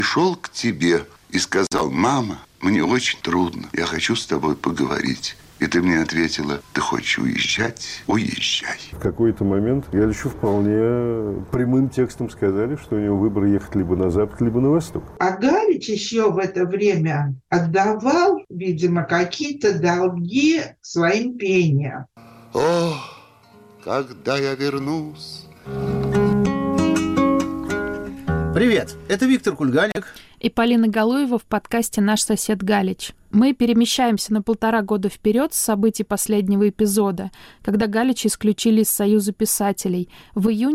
пришел к тебе и сказал: мама, мне очень трудно, я хочу с тобой поговорить. И ты мне ответила: ты хочешь уезжать? Уезжай. В какой-то момент Галичу вполне прямым текстом сказали, что у него выбор ехать либо на запад, либо на восток. А Галич еще в это время отдавал, видимо, какие-то долги своим пениям. О, когда я вернусь. Привет, это Виктор Кульганик и Полина Галуева в подкасте «Наш сосед Галич». Мы перемещаемся на 1,5 года вперед с событий последнего эпизода, когда Галича исключили из Союза писателей в июнь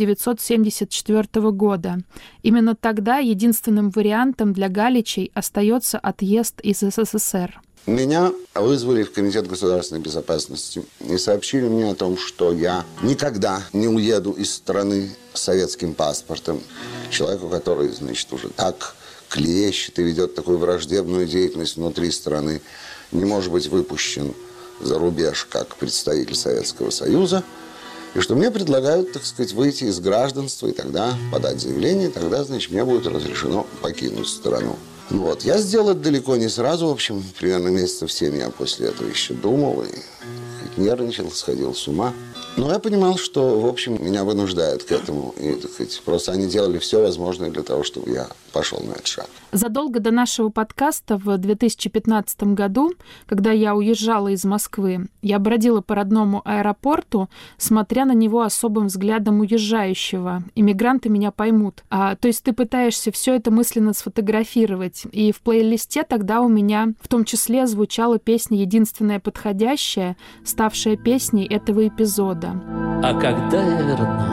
1974 года. Именно тогда единственным вариантом для Галичей остается отъезд из СССР. Меня вызвали в Комитет государственной безопасности и сообщили мне о том, что я никогда не уеду из страны с советским паспортом. Человеку, который, значит, уже так клевещет и ведет такую враждебную деятельность внутри страны, не может быть выпущен за рубеж как представитель Советского Союза. И что мне предлагают, так сказать, выйти из гражданства и тогда подать заявление, и тогда, значит, мне будет разрешено покинуть страну. Ну вот, я сделал это далеко не сразу, в общем, примерно месяцев 7 я после этого еще думал и нервничал, сходил с ума. Но я понимал, что, в общем, меня вынуждают к этому. И, так сказать, просто они делали все возможное для того, чтобы я пошел на этот шаг. Задолго до нашего подкаста в 2015 году, когда я уезжала из Москвы, я бродила по родному аэропорту, смотря на него особым взглядом уезжающего. Иммигранты меня поймут. То есть ты пытаешься все это мысленно сфотографировать. И в плейлисте тогда у меня в том числе звучала песня «Единственная подходящая», ставшая песней этого эпизода. А когда я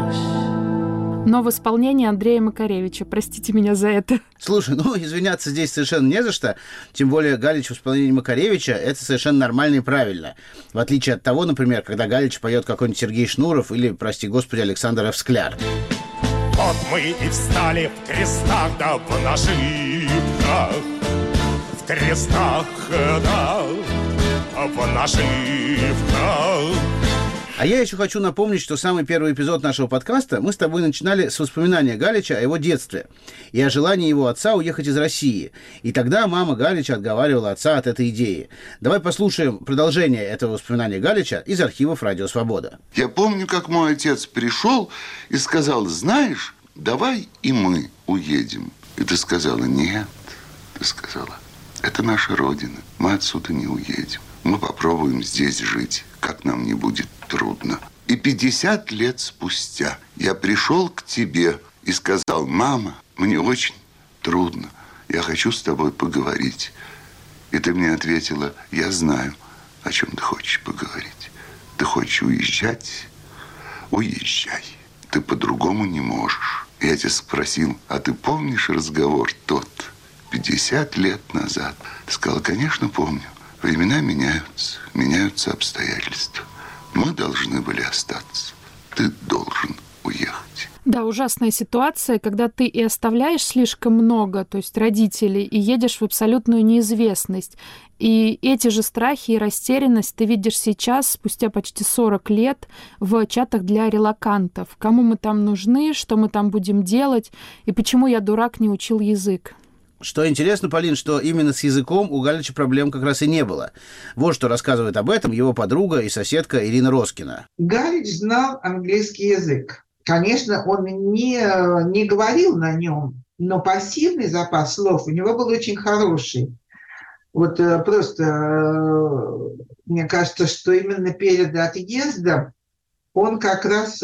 вернусь? Но в исполнении Андрея Макаревича. Простите меня за это. Слушай, извиняться здесь совершенно не за что. Тем более Галич в исполнении Макаревича — это совершенно нормально и правильно. В отличие от того, например, когда Галич поет какой-нибудь Сергей Шнуров или, прости господи, Александр Ф. Скляр. Вот мы и встали в крестах, да в нашивках. В крестах, да, в нашивках. А я еще хочу напомнить, что самый первый эпизод нашего подкаста мы с тобой начинали с воспоминания Галича о его детстве и о желании его отца уехать из России. И тогда мама Галича отговаривала отца от этой идеи. Давай послушаем продолжение этого воспоминания Галича из архивов «Радио Свобода». Я помню, как мой отец пришел и сказал: знаешь, давай и мы уедем. И ты сказала: нет. Ты сказала: это наша родина, мы отсюда не уедем. Мы попробуем здесь жить, как нам не будет трудно. И 50 лет спустя я пришел к тебе и сказал: мама, мне очень трудно, я хочу с тобой поговорить. И ты мне ответила: я знаю, о чем ты хочешь поговорить. Ты хочешь уезжать? Уезжай. Ты по-другому не можешь. Я тебя спросил: а ты помнишь разговор тот 50 лет назад? Ты сказала: конечно, помню. Времена меняются, меняются обстоятельства. Мы должны были остаться. Ты должен уехать. Да, ужасная ситуация, когда ты и оставляешь слишком много, то есть родителей, и едешь в абсолютную неизвестность. И эти же страхи и растерянность ты видишь сейчас, спустя почти 40 лет, в чатах для релокантов. Кому мы там нужны, что мы там будем делать, и почему я, дурак, не учил язык. Что интересно, Полин, что именно с языком у Галича проблем как раз и не было. Вот что рассказывает об этом его подруга и соседка Ирина Роскина. Галич знал английский язык. Конечно, он не говорил на нем, но пассивный запас слов у него был очень хороший. Вот просто мне кажется, что именно перед отъездом он как раз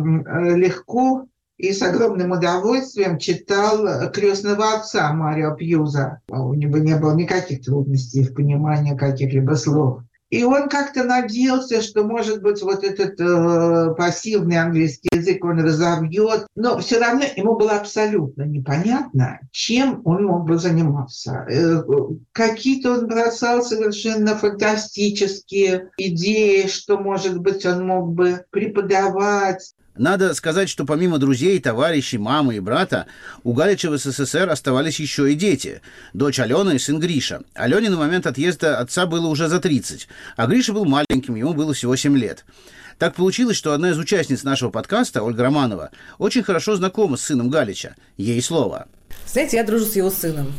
легко и с огромным удовольствием читал «Крестного отца» Марио Пьюза. У него не было никаких трудностей в понимании каких-либо слов. И он как-то надеялся, что, может быть, вот этот пассивный английский язык он разовьет. Но все равно ему было абсолютно непонятно, чем он мог бы заниматься. Какие-то он бросал совершенно фантастические идеи, что, может быть, он мог бы преподавать. Надо сказать, что помимо друзей, товарищей, мамы и брата, у Галича в СССР оставались еще и дети. Дочь Алена и сын Гриша. Алене на момент отъезда отца было уже за 30, а Гриша был маленьким, ему было всего 7 лет. Так получилось, что одна из участниц нашего подкаста, Ольга Романова, очень хорошо знакома с сыном Галича. Ей слово. Знаете, я дружу с его сыном,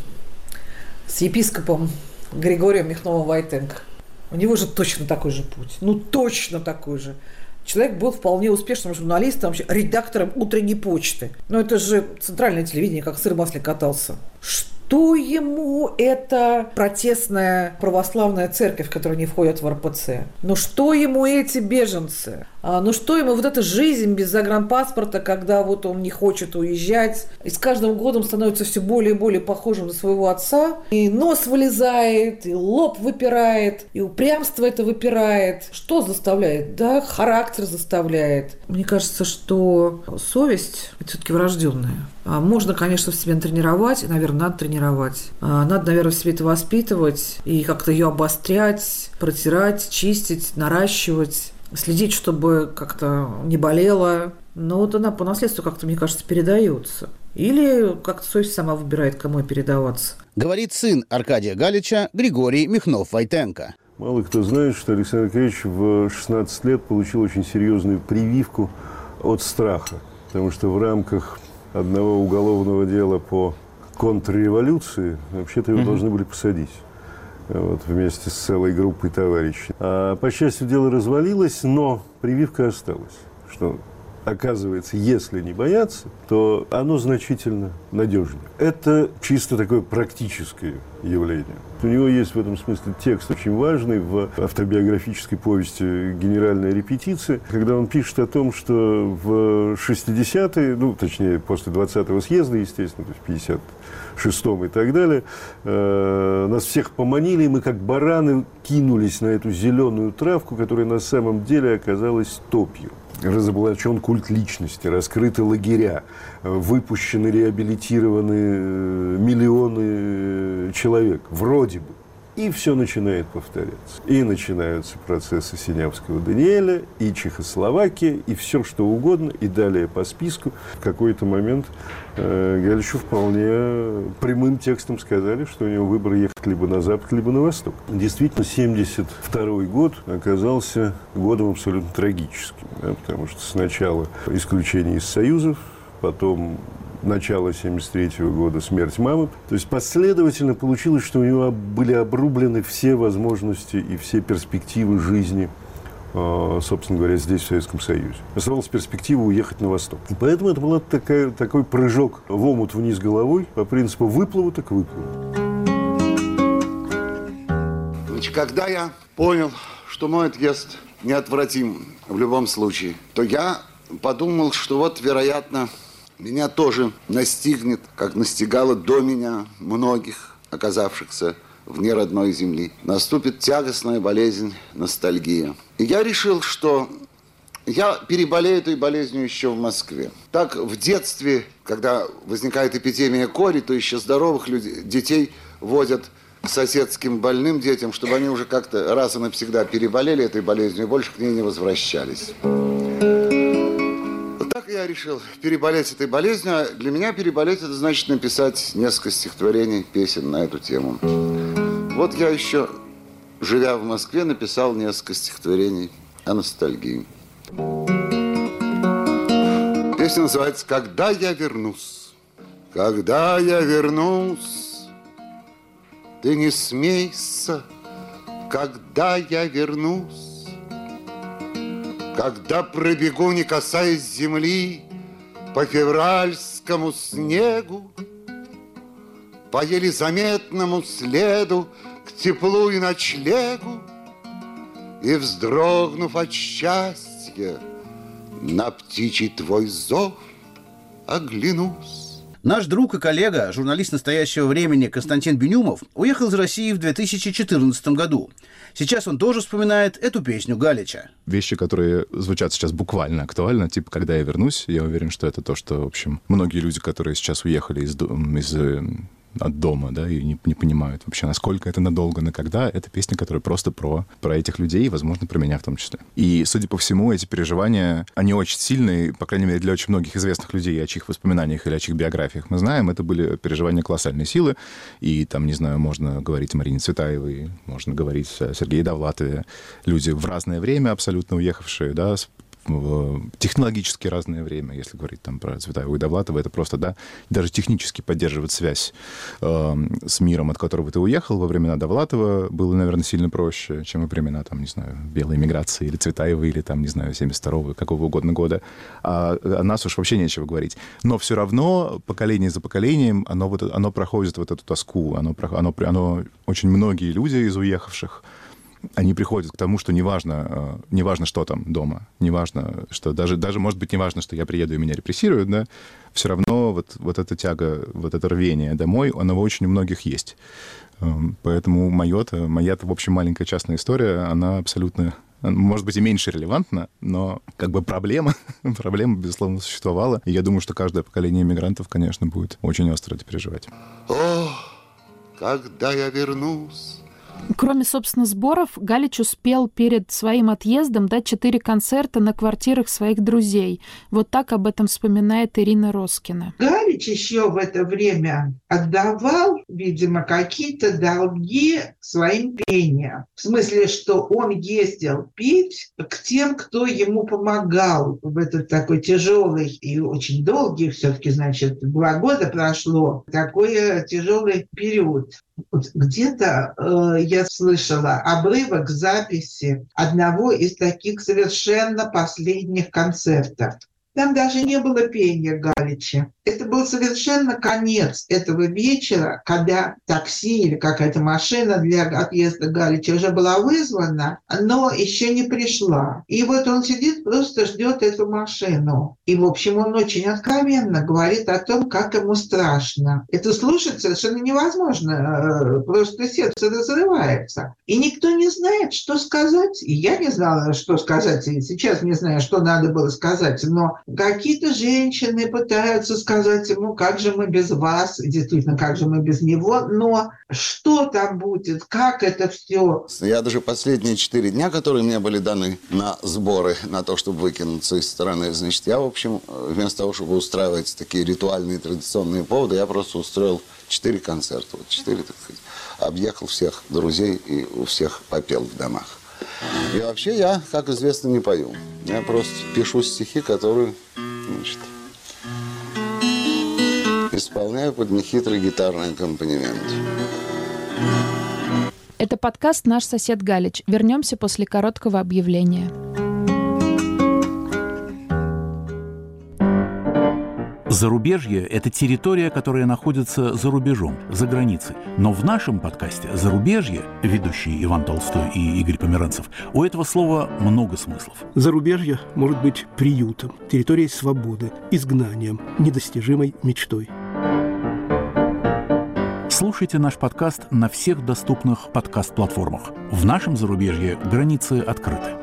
с епископом Григорием Михновым-Войтенко. У него же точно такой же путь. Ну, точно такой же. Человек был вполне успешным журналистом, вообще редактором «Утренней почты». Но это же центральное телевидение, как сыр в масле катался. Что ему эта протестная православная церковь, в которую не входят в РПЦ? Ну что ему эти беженцы? Ну что ему вот эта жизнь без загранпаспорта, когда вот он не хочет уезжать, и с каждым годом становится все более и более похожим на своего отца, и нос вылезает, и лоб выпирает, и упрямство это выпирает. Что заставляет? Да, характер заставляет. Мне кажется, что совесть – это все-таки врожденная. Можно, конечно, в себе тренировать, и, наверное, надо тренировать. Надо, наверное, в себе это воспитывать и как-то ее обострять, протирать, чистить, наращивать, следить, чтобы как-то не болело. Но вот она по наследству как-то, мне кажется, передается. Или как-то совесть сама выбирает, кому ей передаваться. Говорит сын Аркадия Галича Григорий Михнов-Войтенко. Мало кто знает, что Александр Аркадьевич в 16 лет получил очень серьезную прививку от страха. Потому что в рамках одного уголовного дела по контрреволюции вообще-то его должны были посадить. Вот, вместе с целой группой товарищей. По счастью, дело развалилось, но прививка осталась. Что, оказывается, если не бояться, то оно значительно надежнее. Это чисто такое практическое явление. У него есть в этом смысле текст очень важный в автобиографической повести «Генеральная репетиция», когда он пишет о том, что в 60-е, ну, точнее, после 20-го съезда, естественно, то есть в 56-м и так далее, нас всех поманили, и мы как бараны кинулись на эту зеленую травку, которая на самом деле оказалась топью. Разоблачен культ личности, раскрыты лагеря, выпущены, реабилитированы миллионы человек, вроде бы. И все начинает повторяться. И начинаются процессы Синявского Даниэля, и Чехословакия, и все что угодно, и далее по списку. В какой-то момент Галичу вполне прямым текстом сказали, что у него выбор ехать либо на запад, либо на восток. Действительно, 1972 год оказался годом абсолютно трагическим, да, потому что сначала исключение из союзов, потом начало 1973 года смерть мамы. То есть последовательно получилось, что у него были обрублены все возможности и все перспективы жизни, собственно говоря, здесь, в Советском Союзе. Оставалась перспектива уехать на восток. И поэтому это был такой прыжок в омут вниз головой по принципу выплыву так выплыву. Значит, когда я понял, что мой отъезд неотвратим в любом случае, то я подумал, что вот, вероятно, меня тоже настигнет, как настигало до меня многих, оказавшихся вне родной земли. Наступит тягостная болезнь, ностальгия. И я решил, что я переболею этой болезнью еще в Москве. Так в детстве, когда возникает эпидемия кори, то еще здоровых детей водят к соседским больным детям, чтобы они уже как-то раз и навсегда переболели этой болезнью и больше к ней не возвращались. Я решил переболеть этой болезнью. А для меня переболеть – это значит написать несколько стихотворений, песен на эту тему. Вот я еще, живя в Москве, написал несколько стихотворений о ностальгии. Песня называется «Когда я вернусь». Когда я вернусь, ты не смейся, когда я вернусь. Когда пробегу, не касаясь земли, по февральскому снегу, по еле заметному следу к теплу и ночлегу, и, вздрогнув от счастья, на птичий твой зов оглянусь. Наш друг и коллега, журналист настоящего времени Константин Бенюмов, уехал из России в 2014 году. Сейчас он тоже вспоминает эту песню Галича. Вещи, которые звучат сейчас буквально актуально, типа «Когда я вернусь», я уверен, что это то, что, в общем, многие люди, которые сейчас уехали от дома, да, и не понимают вообще, насколько это надолго, на когда. Это песня, которая просто про этих людей и, возможно, про меня в том числе. И, судя по всему, эти переживания, они очень сильные, по крайней мере, для очень многих известных людей, о чьих воспоминаниях или о чьих биографиях мы знаем, это были переживания колоссальной силы. И там, не знаю, можно говорить о Марине Цветаевой, можно говорить о Сергее Довлатове. Люди в разное время абсолютно уехавшие, да, в технологически разное время, если говорить там про Цветаеву и Довлатова, это просто, да, даже технически поддерживать связь с миром, от которого ты уехал во времена Довлатова, было, наверное, сильно проще, чем во времена, там, не знаю, белой миграции или Цветаевой, или там, не знаю, 72-го, какого угодно года. А о нас уж вообще нечего говорить. Но все равно поколение за поколением оно проходит вот эту тоску, оно очень многие люди из уехавших, они приходят к тому, что неважно, что там дома, неважно, что даже, может быть, неважно, что я приеду и меня репрессируют, да, все равно вот эта тяга, вот это рвение домой, оно очень у многих есть. Поэтому моя-то, в общем, маленькая частная история, она абсолютно, может быть, и меньше релевантна, но как бы проблема, безусловно, существовала. И я думаю, что каждое поколение иммигрантов, конечно, будет очень остро это переживать. О, когда я вернусь... Кроме, собственно, сборов, Галич успел перед своим отъездом дать 4 концерта на квартирах своих друзей. Вот так об этом вспоминает Ирина Роскина. Галич еще в это время отдавал, видимо, какие-то долги своим пениям. В смысле, что он ездил петь к тем, кто ему помогал в этот такой тяжелый и очень долгий, все-таки, значит, 2 года прошло, такой тяжелый период. Вот где-то я слышала обрывок записи одного из таких совершенно последних концертов. Там даже не было пения Галича. Это был совершенно конец этого вечера, когда такси или какая-то машина для отъезда Галича уже была вызвана, но еще не пришла. И вот он сидит, просто ждет эту машину. И, в общем, он очень откровенно говорит о том, как ему страшно. Это слушать совершенно невозможно. Просто сердце разрывается. И никто не знает, что сказать. И я не знала, что сказать. И сейчас не знаю, что надо было сказать. Но какие-то женщины пытаются сказать ему, как же мы без вас, действительно, как же мы без него, но что там будет, как это все. Я даже последние 4 дня, которые мне были даны на сборы, на то, чтобы выкинуться из страны, значит, я, в общем, вместо того, чтобы устраивать такие ритуальные традиционные поводы, я просто устроил 4 концерта, вот 4, так сказать, объехал всех друзей и у всех попел в домах. И вообще я, как известно, не пою. Я просто пишу стихи, которые, значит, исполняю под нехитрый гитарный аккомпанемент. Это подкаст «Наш сосед Галич». Вернемся после короткого объявления. Зарубежье – это территория, которая находится за рубежом, за границей. Но в нашем подкасте «Зарубежье», ведущие Иван Толстой и Игорь Померанцев, у этого слова много смыслов. Зарубежье может быть приютом, территорией свободы, изгнанием, недостижимой мечтой. Слушайте наш подкаст на всех доступных подкаст-платформах. В нашем зарубежье границы открыты.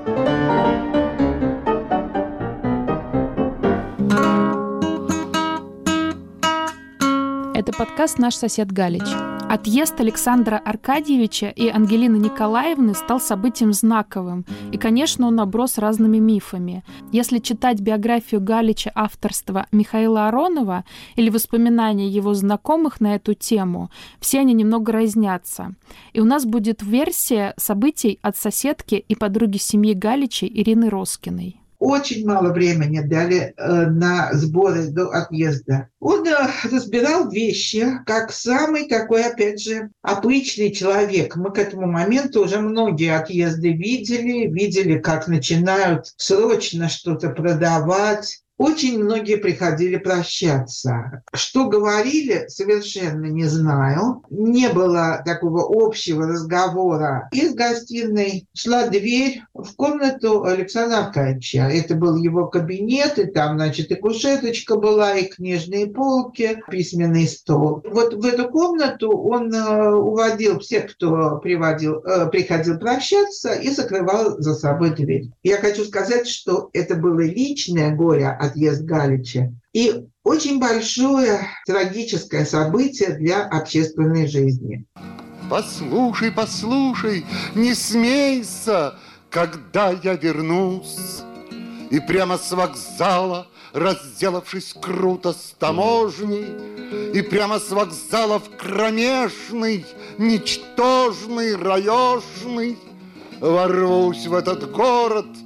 Это подкаст «Наш сосед Галич». Отъезд Александра Аркадьевича и Ангелины Николаевны стал событием знаковым. И, конечно, он оброс разными мифами. Если читать биографию Галича авторства Михаила Аронова или воспоминания его знакомых на эту тему, все они немного разнятся. И у нас будет версия событий от соседки и подруги семьи Галичей Ирины Роскиной. Очень мало времени дали на сборы до отъезда. Он разбирал вещи, как самый такой, опять же, обычный человек. Мы к этому моменту уже многие отъезды видели, как начинают срочно что-то продавать. Очень многие приходили прощаться. Что говорили, совершенно не знаю. Не было такого общего разговора. Из гостиной шла дверь в комнату Александра Аркадьевича. Это был его кабинет, и там, значит, и кушеточка была, и книжные полки, письменный стол. Вот в эту комнату он уводил всех, кто приходил прощаться, и закрывал за собой дверь. Я хочу сказать, что это было личное горе отъезд Галича и очень большое трагическое событие для общественной жизни. Послушай, послушай, не смейся, когда я вернусь. И прямо с вокзала, разделавшись круто с таможней, и прямо с вокзала в кромешный, ничтожный, раешный, ворвусь в этот город,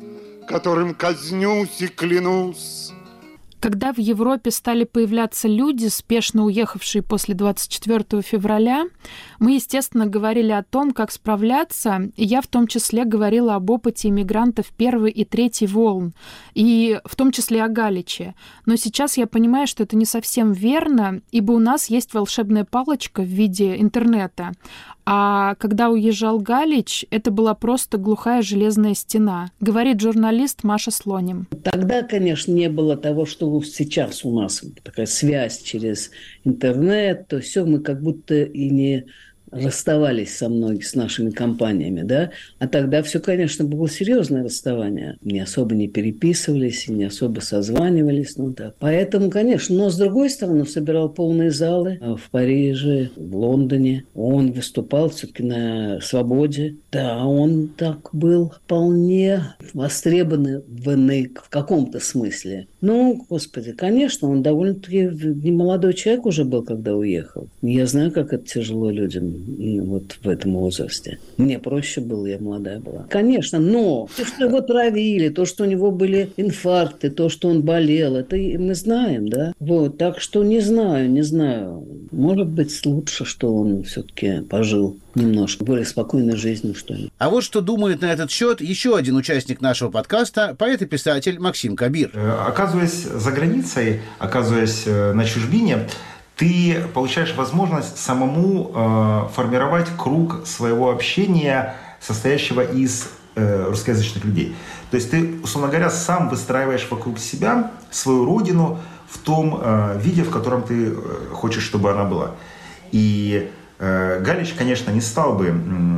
которым казнюсь и клянусь. Когда в Европе стали появляться люди, спешно уехавшие после 24 февраля, мы, естественно, говорили о том, как справляться, и я в том числе говорила об опыте иммигрантов первой и третьей волн, и в том числе о Галиче. Но сейчас я понимаю, что это не совсем верно, ибо у нас есть волшебная палочка в виде интернета. А когда уезжал Галич, это была просто глухая железная стена, говорит журналист Маша Слоним. Тогда, конечно, не было того, что сейчас у нас такая связь через интернет, то все, мы как будто и не расставались с нашими компаниями, да, а тогда все, конечно, было серьезное расставание. Не особо не переписывались, не особо созванивались, ну да. Поэтому, конечно, но с другой стороны, собирал полные залы в Париже, в Лондоне. Он выступал все-таки на свободе. Да, он так был вполне востребованный в каком-то смысле. Ну, господи, конечно, он довольно-таки немолодой человек уже был, когда уехал. Я знаю, как это тяжело людям вот в этом возрасте. Мне проще было, я молодая была. Конечно, но то, что его травили, то, что у него были инфаркты, то, что он болел, это мы знаем, да? Вот, так что не знаю. Может быть, лучше, что он все-таки пожил немножко более спокойной жизнью, что ли. А вот что думает на этот счет еще один участник нашего подкаста, поэт и писатель Максим Кабир. Оказываясь за границей, оказываясь на чужбине, ты получаешь возможность самому формировать круг своего общения, состоящего из русскоязычных людей. То есть ты, условно говоря, сам выстраиваешь вокруг себя свою родину в том виде, в котором ты хочешь, чтобы она была. И Галич, конечно, не стал бы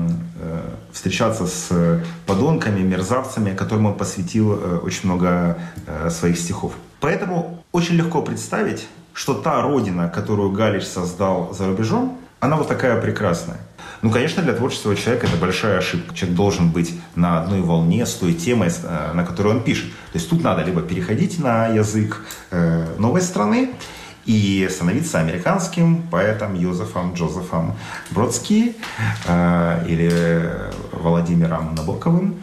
встречаться с подонками, мерзавцами, которым он посвятил очень много своих стихов. Поэтому очень легко представить, что та родина, которую Галич создал за рубежом, она вот такая прекрасная. Ну, конечно, для творческого человека это большая ошибка. Человек должен быть на одной волне с той темой, на которой он пишет. То есть тут надо либо переходить на язык новой страны и становиться американским поэтом Джозефом Бродски или Владимиром Набоковым,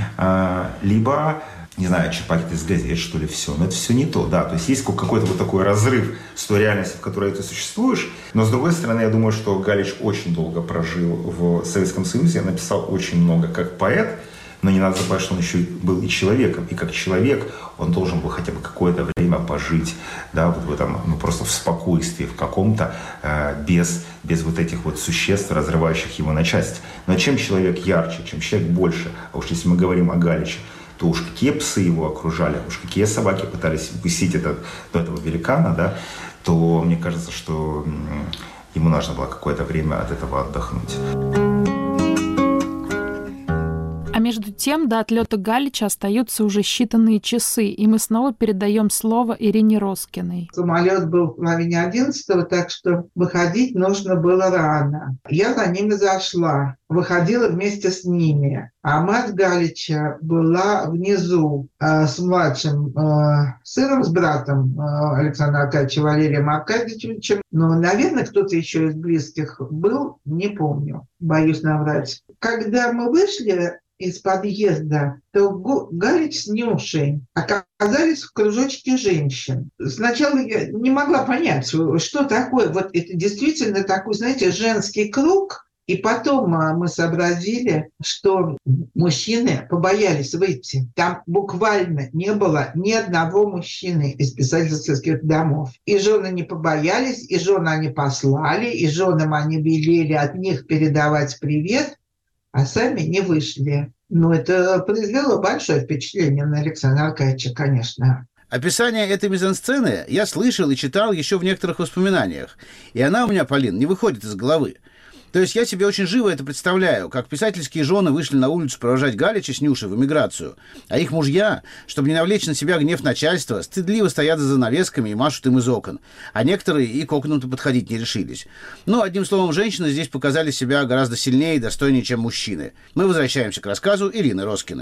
либо, не знаю, черпать из газет, что ли, все. Но это все не то, да. То есть есть какой-то вот такой разрыв с той реальностью, в которой ты существуешь. Но, с другой стороны, я думаю, что Галич очень долго прожил в Советском Союзе, написал очень много как поэт, но не надо забывать, что он еще был и человеком. И как человек он должен был хотя бы какое-то время пожить, да, вот в этом, ну, просто в спокойствии, в каком-то, без вот этих вот существ, разрывающих его на части. Но чем человек ярче, чем человек больше, а уж если мы говорим о Галиче, то уж какие псы его окружали, уж какие собаки пытались укусить этого великана, да, то мне кажется, что ему нужно было какое-то время от этого отдохнуть. А между тем до отлета Галича остаются уже считанные часы, и мы снова передаем слово Ирине Роскиной. Самолет был в половине 11-го, так что выходить нужно было рано. Я за ними зашла, выходила вместе с ними. А мать Галича была внизу с младшим сыном, с братом Александра Аркадьевича, Валерием Аркадьевичем. Но, наверное, кто-то еще из близких был, не помню, боюсь наврать. Когда мы вышли из подъезда, то Галич с Нюшей оказались в кружочке женщин. Сначала я не могла понять, что такое. Вот это действительно такой, знаете, женский круг. И потом мы сообразили, что мужчины побоялись выйти. Там буквально не было ни одного мужчины из писательских домов. И жены не побоялись, и жены они послали, и женам они велели от них передавать привет, а сами не вышли. Но это произвело большое впечатление на Александра Аркадьевича, конечно. Описание этой мизансцены я слышал и читал еще в некоторых воспоминаниях. И она у меня, Полин, не выходит из головы. То есть я себе очень живо это представляю, как писательские жены вышли на улицу провожать Галича с Нюшей в эмиграцию, а их мужья, чтобы не навлечь на себя гнев начальства, стыдливо стоят за занавесками и машут им из окон, а некоторые и к окнам-то подходить не решились. Но, одним словом, женщины здесь показали себя гораздо сильнее и достойнее, чем мужчины. Мы возвращаемся к рассказу Ирины Роскиной.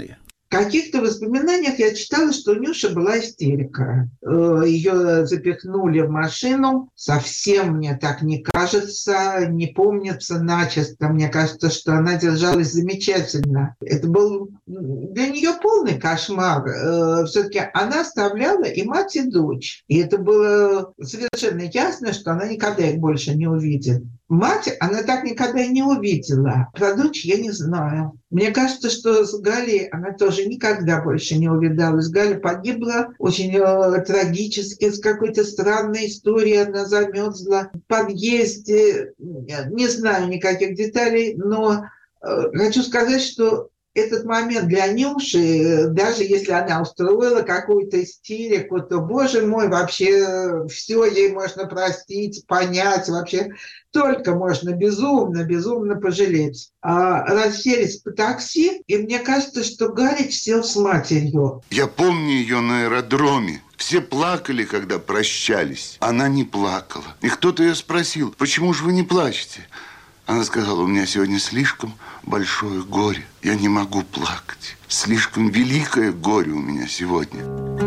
В каких-то воспоминаниях я читала, что у Нюши была истерика. Ее запихнули в машину. Совсем мне так не кажется, не помнится начисто. Мне кажется, что она держалась замечательно. Это был для нее полный кошмар. Все-таки она оставляла и мать, и дочь. И это было совершенно ясно, что она никогда их больше не увидит. Мать она так никогда и не увидела. Про дочь я не знаю. Мне кажется, что с Галей она тоже никогда больше не увидалась. Галя погибла очень трагически, с какой-то странной историей. Она замерзла в подъезде. Не знаю никаких деталей, но хочу сказать, что этот момент для Нюши, даже если она устроила какую-то истерику, то, боже мой, вообще все ей можно простить, понять, вообще только можно безумно пожалеть. Расселись по такси, и мне кажется, что Галич сел с матерью. Я помню ее на аэродроме. Все плакали, когда прощались. Она не плакала. И кто-то ее спросил: почему же вы не плачете? Она сказала: у меня сегодня слишком большое горе. Я не могу плакать. Слишком великое горе у меня сегодня.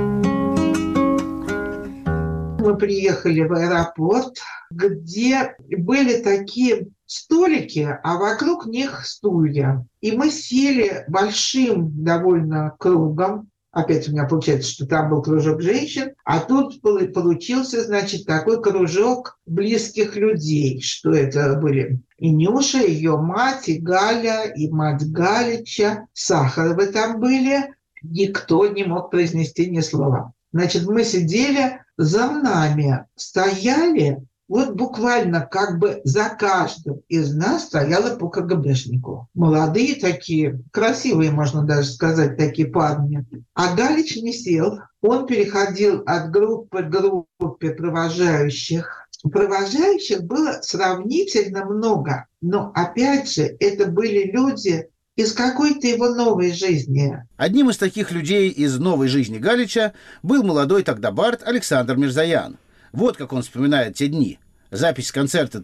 Мы приехали в аэропорт, где были такие столики, а вокруг них стулья. И мы сели большим довольно кругом. Опять у меня получается, что там был кружок женщин, а тут получился, значит, такой кружок близких людей, что это были и Нюша, ее мать, и Галя, и мать Галича, Сахаровы там были. Никто не мог произнести ни слова. Значит, мы сидели, за нами стояли, вот буквально как бы за каждым из нас стояло по КГБшнику. Молодые такие, красивые, можно даже сказать, такие парни. А Галич не сел. Он переходил от группы к группе провожающих. Провожающих было сравнительно много. Но, опять же, это были люди из какой-то его новой жизни. Одним из таких людей из новой жизни Галича был молодой тогда бард Александр Мирзоян. Вот как он вспоминает те дни. Запись концерта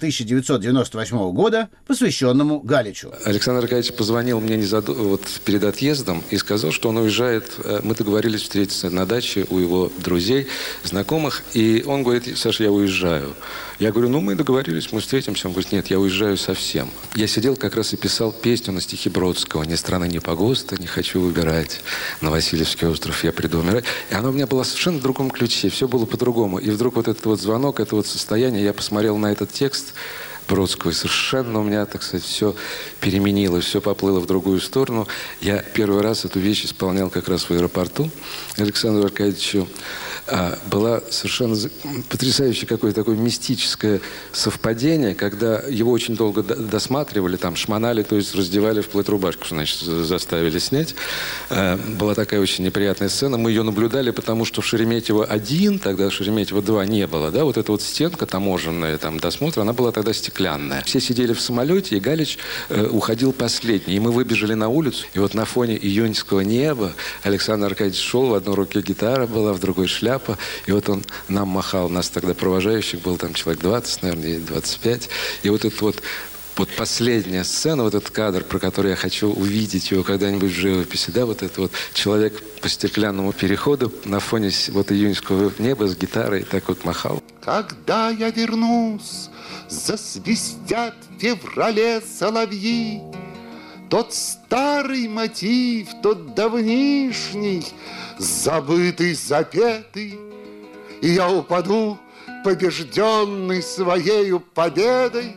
1998 года, посвященному Галичу. Александр Аркадьевич позвонил мне вот перед отъездом и сказал, что он уезжает. Мы договорились встретиться на даче у его друзей, знакомых. И он говорит: Саша, я уезжаю. Я говорю: ну, мы договорились, мы встретимся. Он говорит: нет, я уезжаю совсем. Я сидел как раз и писал песню на стихи Бродского: «Ни страны, ни погоста, не хочу выбирать. На Васильевский остров я приду умирать». И она у меня была совершенно в другом ключе. Все было по-другому. И вдруг вот этот вот звонок, это вот состояние, я посмотрел на этот текст Бродского, и совершенно у меня, так сказать, все переменилось, все поплыло в другую сторону. Я первый раз эту вещь исполнял как раз в аэропорту Александру Аркадьевичу. Была совершенно потрясающее какое-то такое мистическое совпадение, когда его очень долго досматривали, там шмонали, то есть раздевали вплоть рубашку, значит, заставили снять. Была такая очень неприятная сцена. Мы ее наблюдали, потому что в Шереметьево-1, тогда Шереметьево-2 не было, да, вот эта вот стенка таможенная, там, досмотра, она была тогда стеклянная. Все сидели в самолете, и Галич уходил последний. И мы выбежали на улицу, и вот на фоне июньского неба Александр Аркадьевич шел, в одной руке гитара была, в другой шляпа. И вот он нам махал, нас тогда провожающих было там человек 20, наверное, 25. И вот это вот последняя сцена, вот этот кадр, про который я хочу увидеть его когда-нибудь в живописи, да, вот это вот человек по стеклянному переходу на фоне вот июньского неба с гитарой так вот махал. Когда я вернусь, засвистят в феврале соловьи, тот старый мотив, тот давнишний, забытый, запетый, и я упаду, побежденный своею победой,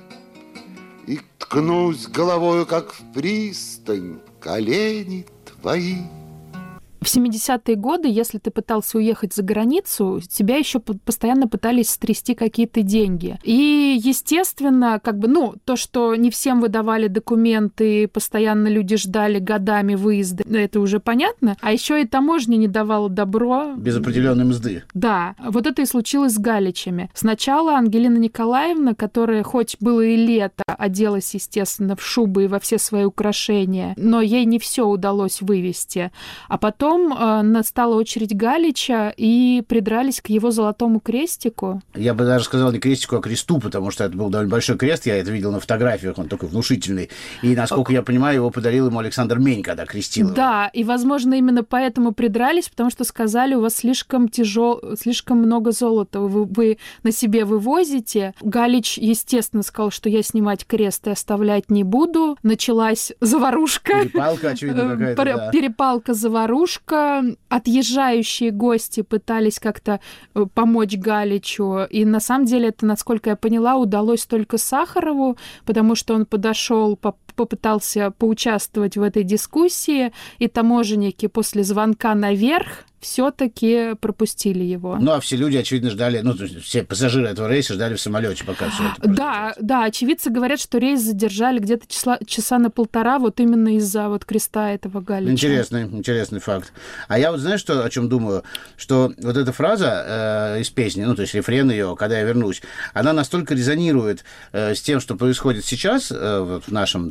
и ткнусь головою, как в пристань, в колени твои. В 70-е годы, если ты пытался уехать за границу, тебя еще постоянно пытались стрясти какие-то деньги. И, естественно, то, что не всем выдавали документы, постоянно люди ждали годами выезда, это уже понятно. А еще и таможня не давала добро. Без определенной мзды. Да. Вот это и случилось с Галичами. Сначала Ангелина Николаевна, которая хоть было и лето, оделась, естественно, в шубы и во все свои украшения, но ей не все удалось вывести. А потом потом настала очередь Галича, и придрались к его золотому крестику. Я бы даже сказал не крестику, а кресту, потому что это был довольно большой крест, я это видел на фотографиях, он такой внушительный. И, насколько я понимаю, его подарил ему Александр Мень, когда крестил его. Да, и, возможно, именно поэтому придрались, потому что сказали, у вас слишком много золота, вы на себе вывозите. Галич, естественно, сказал, что я снимать крест и оставлять не буду. Началась заварушка. Перепалка, очевидно, какая-то, да. Перепалка, заварушка. Отъезжающие гости пытались как-то помочь Галичу. И на самом деле это, насколько я поняла, удалось только Сахарову, потому что он подошел, попытался поучаствовать в этой дискуссии, и таможенники после звонка наверх все-таки пропустили его. Ну, а все люди, очевидно, ждали, ну, то есть все пассажиры этого рейса ждали в самолете, пока все это произойдет. Да, очевидцы говорят, что рейс задержали где-то часа на полтора вот именно из-за вот креста этого Галича. Интересный факт. А я вот, знаешь, что, о чем думаю? Что вот эта фраза из песни, ну, то есть рефрен ее, когда я вернусь, она настолько резонирует с тем, что происходит сейчас, вот в нашем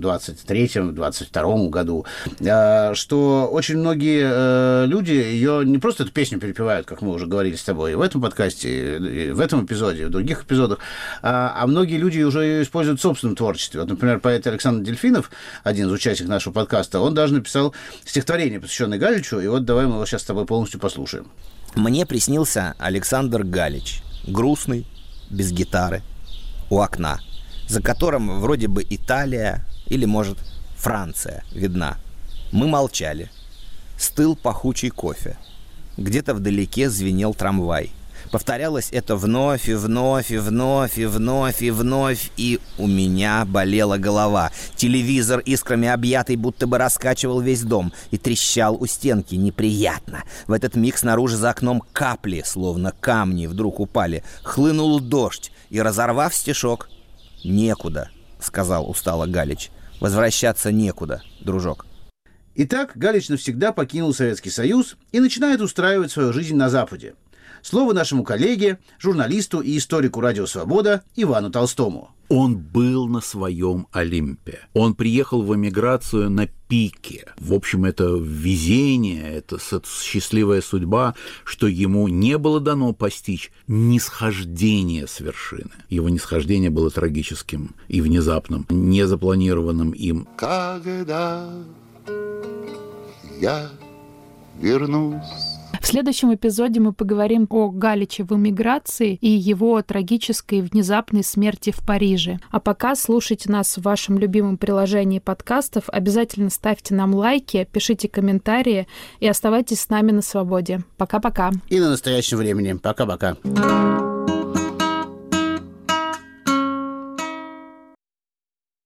23-22 году, что очень многие люди ее не просто эту песню перепевают, как мы уже говорили с тобой, и в этом подкасте, и в этом эпизоде, и в других эпизодах, а многие люди уже ее используют в собственном творчестве. Вот, например, поэт Александр Дельфинов, один из участников нашего подкаста, он даже написал стихотворение, посвященное Галичу, и вот давай мы его сейчас с тобой полностью послушаем. Мне приснился Александр Галич, грустный, без гитары, у окна, за которым вроде бы Италия или, может, Франция видна. Мы молчали. Стыл пахучий кофе. Где-то вдалеке звенел трамвай. Повторялось это вновь и вновь, и вновь, и вновь, и вновь, и у меня болела голова. Телевизор, искрами объятый, будто бы раскачивал весь дом и трещал у стенки неприятно. В этот миг снаружи за окном капли, словно камни, вдруг упали. Хлынул дождь, и, разорвав стишок, «Некуда», — сказал устало Галич. «Возвращаться некуда, дружок». Итак, Галич навсегда покинул Советский Союз и начинает устраивать свою жизнь на Западе. Слово нашему коллеге, журналисту и историку «Радио Свобода» Ивану Толстому. Он был на своем Олимпе. Он приехал в эмиграцию на пике. В общем, это везение, это счастливая судьба, что ему не было дано постичь нисхождение с вершины. Его нисхождение было трагическим и внезапным, незапланированным им. Когда я вернусь. В следующем эпизоде мы поговорим о Галиче в эмиграции и его трагической и внезапной смерти в Париже. А пока слушайте нас в вашем любимом приложении подкастов. Обязательно ставьте нам лайки, пишите комментарии и оставайтесь с нами на свободе. Пока-пока. И на настоящем времени. Пока-пока.